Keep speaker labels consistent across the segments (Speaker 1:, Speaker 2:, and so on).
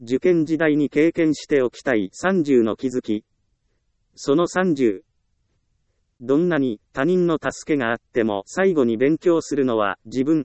Speaker 1: 受験時代に経験しておきたい30の気づき。その30。どんなに他人の助けがあっても最後に勉強するのは自分。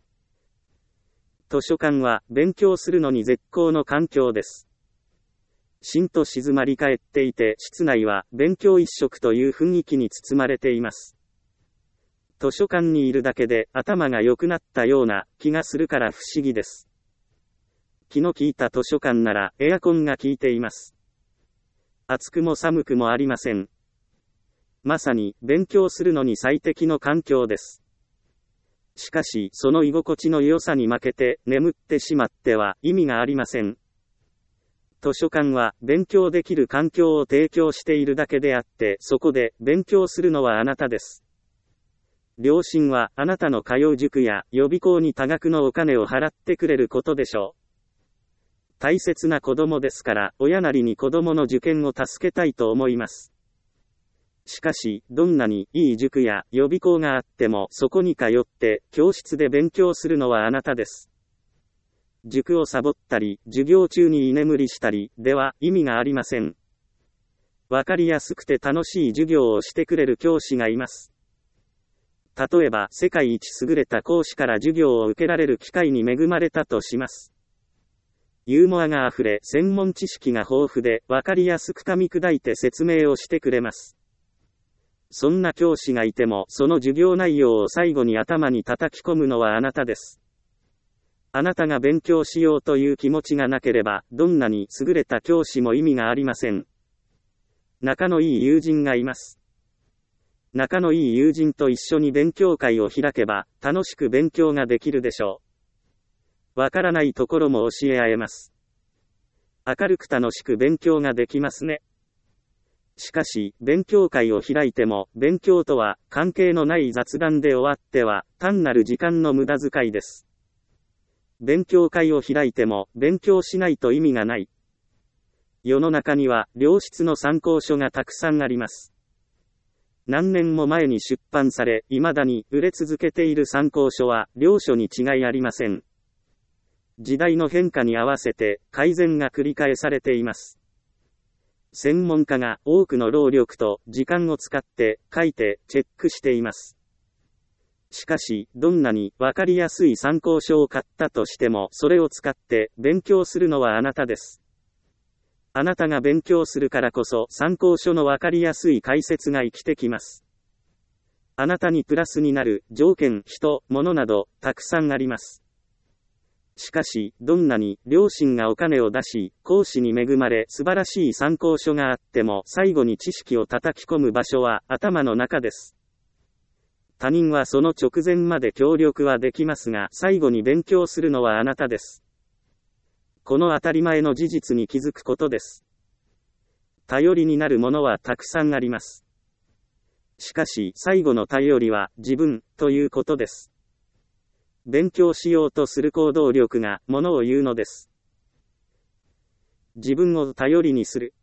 Speaker 1: 図書館は勉強するのに絶好の環境です。しんと静まり返っていて室内は勉強一色という雰囲気に包まれています。図書館にいるだけで頭が良くなったような気がするから不思議です。気の利いた図書館ならエアコンが効いています。暑くも寒くもありません。まさに勉強するのに最適の環境です。しかしその居心地の良さに負けて眠ってしまっては意味がありません。図書館は勉強できる環境を提供しているだけであって、そこで勉強するのはあなたです。両親はあなたの通う塾や予備校に多額のお金を払ってくれることでしょう。大切な子供ですから、親なりに子供の受験を助けたいと思います。しかし、どんなにいい塾や予備校があっても、そこに通って教室で勉強するのはあなたです。塾をサボったり、授業中に居眠りしたりでは意味がありません。わかりやすくて楽しい授業をしてくれる教師がいます。例えば、世界一優れた講師から授業を受けられる機会に恵まれたとします。ユーモアがあふれ、専門知識が豊富で、わかりやすく噛み砕いて説明をしてくれます。そんな教師がいても、その授業内容を最後に頭に叩き込むのはあなたです。あなたが勉強しようという気持ちがなければ、どんなに優れた教師も意味がありません。仲のいい友人がいます。仲のいい友人と一緒に勉強会を開けば、楽しく勉強ができるでしょう。わからないところも教え合えます。明るく楽しく勉強ができますね。しかし、勉強会を開いても、勉強とは関係のない雑談で終わっては、単なる時間の無駄遣いです。勉強会を開いても、勉強しないと意味がない。世の中には、良質の参考書がたくさんあります。何年も前に出版され、未だに売れ続けている参考書は、良書に違いありません。時代の変化に合わせて改善が繰り返されています。専門家が多くの労力と時間を使って書いてチェックしています。しかし、どんなにわかりやすい参考書を買ったとしても、それを使って勉強するのはあなたです。あなたが勉強するからこそ参考書のわかりやすい解説が生きてきます。あなたにプラスになる条件、人、物などたくさんあります。しかし、どんなに両親がお金を出し、講師に恵まれ素晴らしい参考書があっても、最後に知識を叩き込む場所は頭の中です。他人はその直前まで協力はできますが、最後に勉強するのはあなたです。この当たり前の事実に気づくことです。頼りになるものはたくさんあります。しかし、最後の頼りは自分ということです。勉強しようとする行動力がものを言うのです。自分を頼りにする。